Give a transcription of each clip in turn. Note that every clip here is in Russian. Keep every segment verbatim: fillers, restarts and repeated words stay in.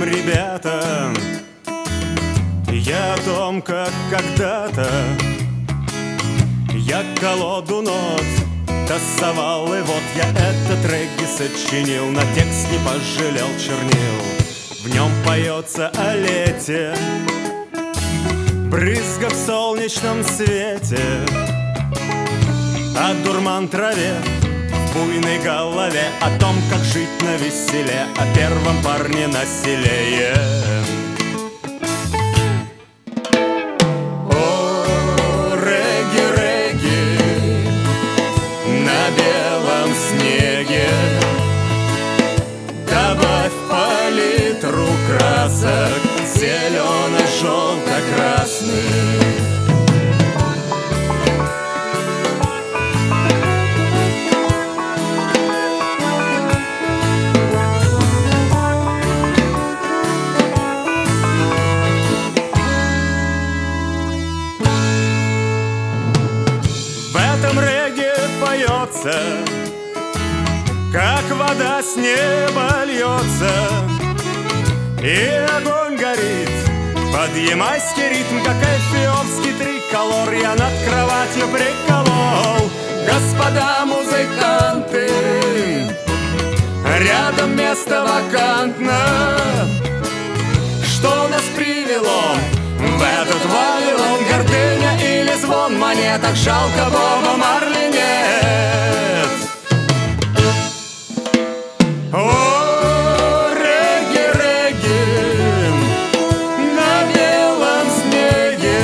вам, ребята, я о том, как когда-то я колоду нот тасовал, и вот я этот регги сочинил, на текст не пожалел чернил. В нем поется о лете, брызга в солнечном свете, о дурман траве в буйной голове, о том, как жить на веселе, о первом парне на селе. О, регги, регги на белом снеге, добавь палитру красок зелено-желто-красный. Как вода с неба льется, и огонь горит под ямайский ритм, как эфиопский триколор. Я над кроватью приколол, господа музыканты, рядом место вакантно. Что нас привело в этот Вавилон? Гордыня или звон монеток? Жалко Боба Марли нет. О, регги, регги на белом снеге,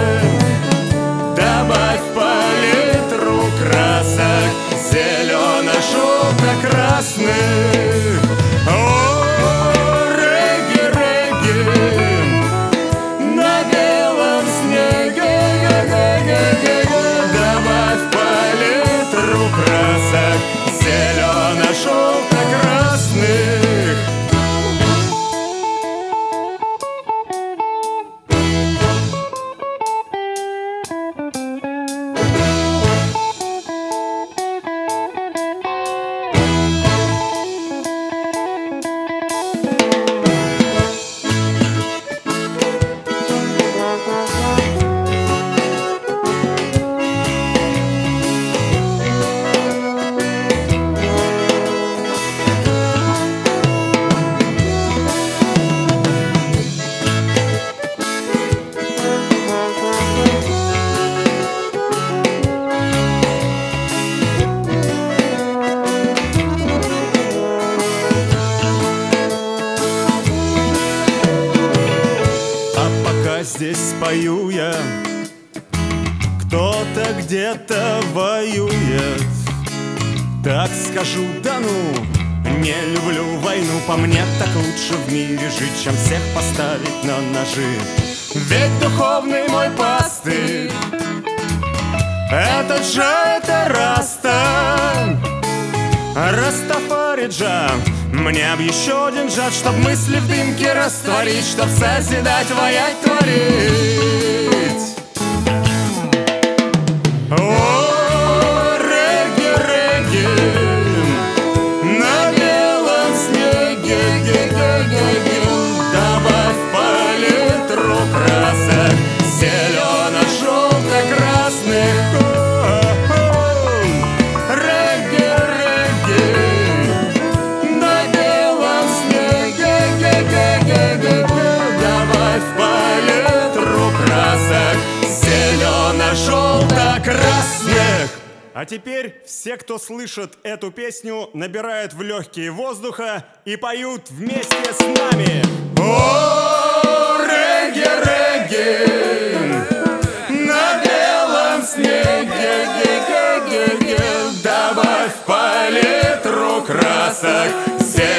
добавь палитру красок зелено-желто-красных. О, регги, регги на белом снеге, добавь палитру красок зелено-желто-красных. Здесь пою я, кто-то где-то воюет. Так скажу, да ну, не люблю войну. По мне так лучше в мире жить, чем всех поставить на ножи. Ведь духовный мой пастырь этот же это Раста, Растафариджа. Мне б еще один джаз, чтоб мысли в дымке растворить, чтоб созидать, воять, творить. О, регги, регги на белом снеге, добавь палитру красок зелено-желто-красных. Зелено-желто-красных. А теперь все, кто слышит эту песню, набирают в легкие воздуха и поют вместе с нами. О, регги, регги на белом снеге, добавь палитру красок.